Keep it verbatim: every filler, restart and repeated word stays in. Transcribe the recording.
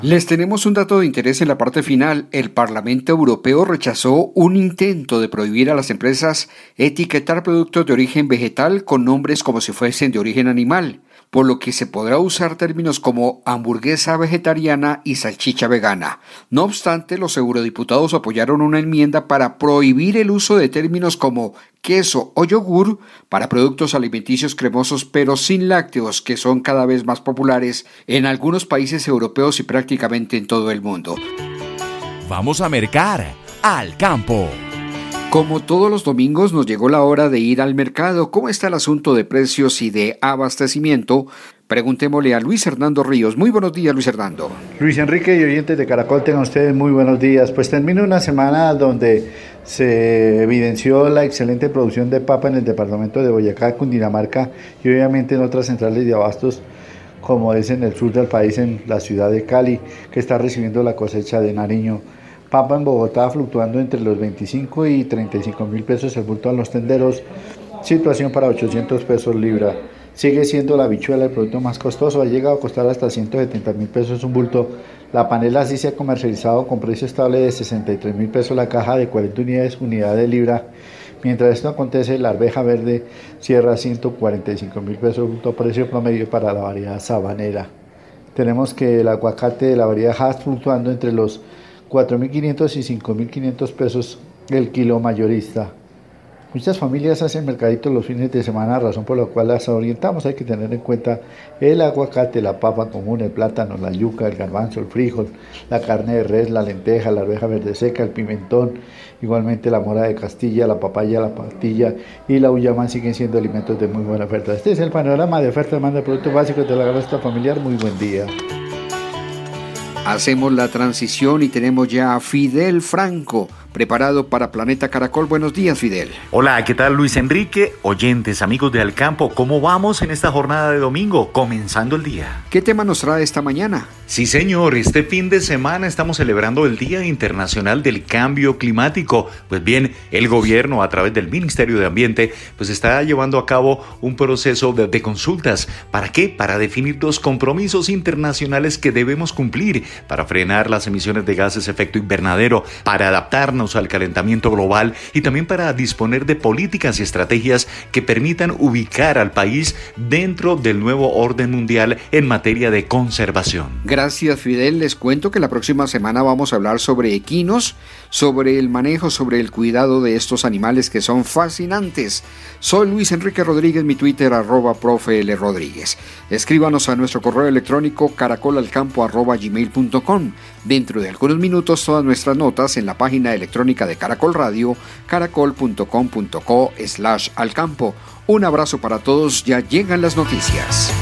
Les tenemos un dato de interés en la parte final. El Parlamento Europeo rechazó un intento de prohibir a las empresas etiquetar productos de origen vegetal con nombres como si fuesen de origen animal, por lo que se podrá usar términos como hamburguesa vegetariana y salchicha vegana. No obstante, los eurodiputados apoyaron una enmienda para prohibir el uso de términos como queso o yogur para productos alimenticios cremosos pero sin lácteos, que son cada vez más populares en algunos países europeos y prácticamente en todo el mundo. Vamos a mercar al campo. Como todos los domingos, nos llegó la hora de ir al mercado. ¿Cómo está el asunto de precios y de abastecimiento? Preguntémosle a Luis Hernando Ríos. Muy buenos días, Luis Hernando. Luis Enrique y oyentes de Caracol, tengan ustedes muy buenos días. Pues termina una semana donde se evidenció la excelente producción de papa en el departamento de Boyacá, Cundinamarca y obviamente en otras centrales de abastos, como es en el sur del país, en la ciudad de Cali, que está recibiendo la cosecha de Nariño. Papa en Bogotá fluctuando entre los veinticinco y treinta y cinco mil pesos el bulto a los tenderos, situación para ochocientos pesos libra. Sigue siendo la habichuela el producto más costoso, ha llegado a costar hasta ciento setenta mil pesos un bulto. La panela sí se ha comercializado con precio estable de sesenta y tres mil pesos la caja de cuarenta unidades, unidad de libra. Mientras esto acontece, la arveja verde cierra ciento cuarenta y cinco mil pesos bulto, precio promedio para la variedad sabanera. Tenemos que el aguacate de la variedad Hass fluctuando entre los cuatro mil quinientos y cinco mil quinientos pesos el kilo mayorista. Muchas familias hacen mercaditos los fines de semana, razón por la cual las orientamos. Hay que tener en cuenta el aguacate, la papa común, el plátano, la yuca, el garbanzo, el frijol, la carne de res, la lenteja, la arveja verde seca, el pimentón, igualmente la mora de Castilla, la papaya, la patilla y la uyama siguen siendo alimentos de muy buena oferta. Este es el panorama de oferta y demanda de productos básicos de la canasta familiar. Muy buen día. Hacemos la transición y tenemos ya a Fidel Franco, preparado para Planeta Caracol. Buenos días, Fidel. Hola, ¿qué tal, Luis Enrique? Oyentes, amigos de Al Campo, ¿cómo vamos en esta jornada de domingo, comenzando el día? ¿Qué tema nos trae esta mañana? Sí, señor, este fin de semana estamos celebrando el Día Internacional del Cambio Climático. Pues bien, el gobierno, a través del Ministerio de Ambiente, pues está llevando a cabo un proceso de, de consultas. ¿Para qué? Para definir los compromisos internacionales que debemos cumplir para frenar las emisiones de gases de efecto invernadero, para adaptarnos al calentamiento global y también para disponer de políticas y estrategias que permitan ubicar al país dentro del nuevo orden mundial en materia de conservación. Gracias, Fidel. Les cuento que la próxima semana vamos a hablar sobre equinos, sobre el manejo, sobre el cuidado de estos animales que son fascinantes. Soy Luis Enrique Rodríguez, mi Twitter, arroba profe L. Rodríguez. Escríbanos a nuestro correo electrónico caracolalcampo arroba gmail punto com. Dentro de algunos minutos todas nuestras notas en la página electrónica de Caracol Radio, caracol punto com punto co slash alcampo. Un abrazo para todos, ya llegan las noticias.